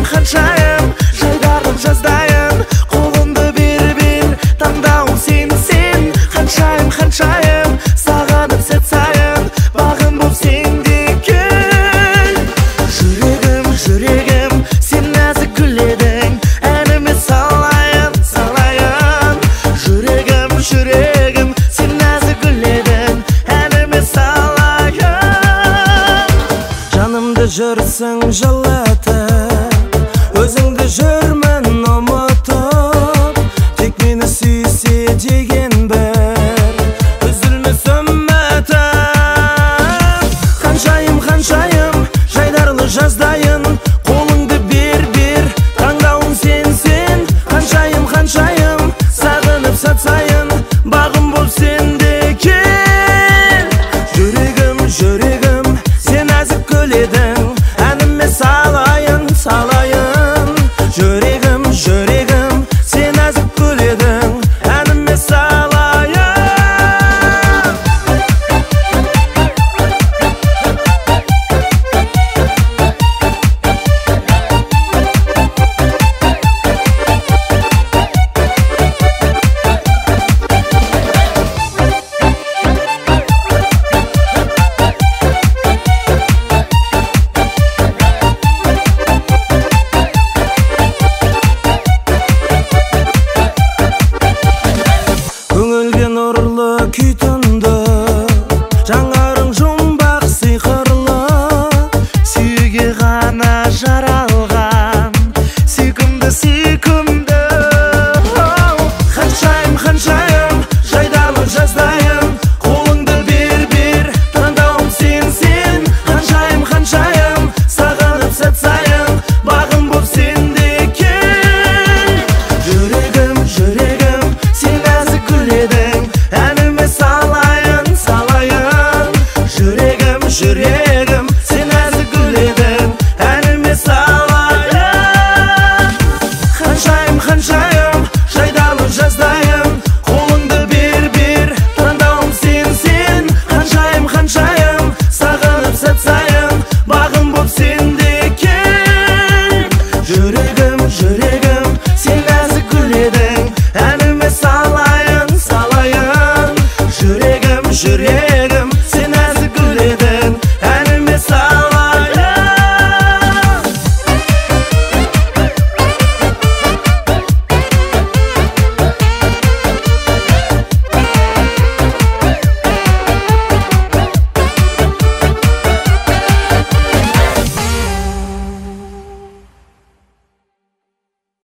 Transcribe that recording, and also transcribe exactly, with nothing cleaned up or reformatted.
ханшайым, жайдарлы жаздайын, қолыңды бер-бер, таңдауым сенсің. Ханшайым, ханшайым, сағынып сәт сайын, бағым боп сендекен. Жүрегім, жүрегім, сен нәзік гүл едің, әніме салайын, салайын. Жүрегім, жүрегім, сен нәзік гүл едің, әніме салайын. Жанымды жүрсің жылатып, өзіңді жүрмін ұмытып, тек мені сүйсе деген бір үзілмес үмітім. Ханшайым, ханшайым, жайдарлы жаздайын, қолыңды бер-бер, таңдауым сенсің. Ханшайым, ханшайым, сағынып сәт сайын, бағым боп сендекен. Жүрегім, жүрегім, сен нәзік гүл едің, әніме салайын, салайын. Жүрегім, жүрегім, сен нәзік гүл едің, әніме салайын. Көңілге нұрлы күй тұнды, жаңарың жұмбақ сиқырлы, сүйге ғана жаралған, сүйкімді сүйкімді